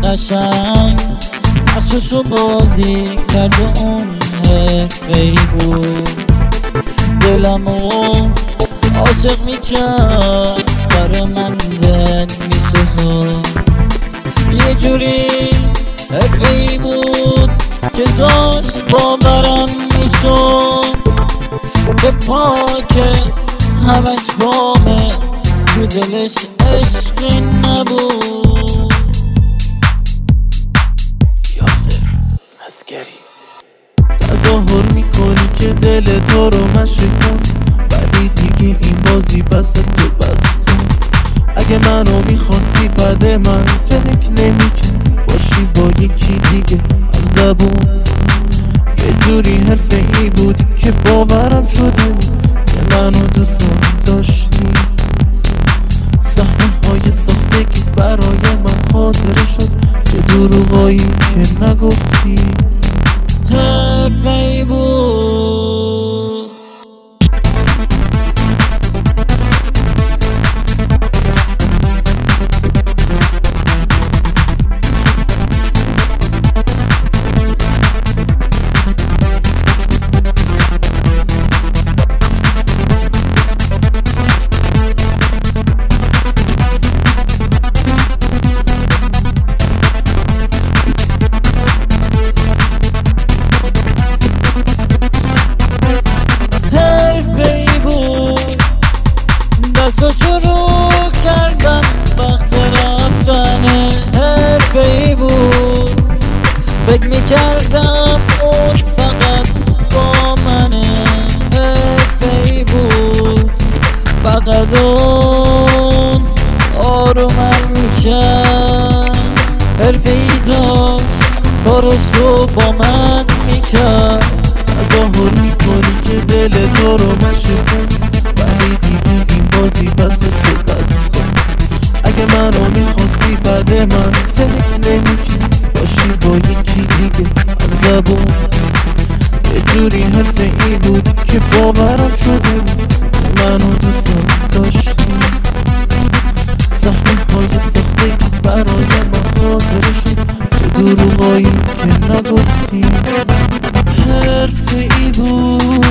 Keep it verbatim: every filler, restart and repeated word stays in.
قشنگ نقششو بازی کرد و اون حرفه‌ای بود. دلمو عاشق میکرد، برا من زد میسوزد. یه جوری حرفه‌ای بود که داشت باورم میشد که پاکه همش بامه، تو دلش عشقی نبود. یاسر مسگری تظاهر میکنی که دل تو رو مشکون، ولی دیگه این بازی بس تو بس کن. اگه منو میخواستی بعد من فکر نمیکردی باشی با یکی دیگه هم زبون. یه جوری حرفه ای بودی که باورم شده که منو دوست داشتی. صحنه های ساختگی برای من خاطره شد، چه دروغایی که نگفتی. حرفه ای بود. دستو شروع کردم وقت رفتن، حرفه‌ای بود. فکر میکردم اون فقط با منه، حرفه‌ای بود. فقط اون آرومم میکرد، حرفه‌ای داشت کارشو با من میکرد. تظاهر میکنی که دل تو رو مشکون، ولی دیگه این بازی بس تو بس کن. اگه منو میخواستی بعد من فکر نمیکردی باشی با یکی دیگه هم زبون. یه جوری حرفه ای بود که باورم شده که منو دوست داشتی. صحنه های سختگی برای من خاطره شد، چه دروغایی که نگفتی. حرفه ای بود.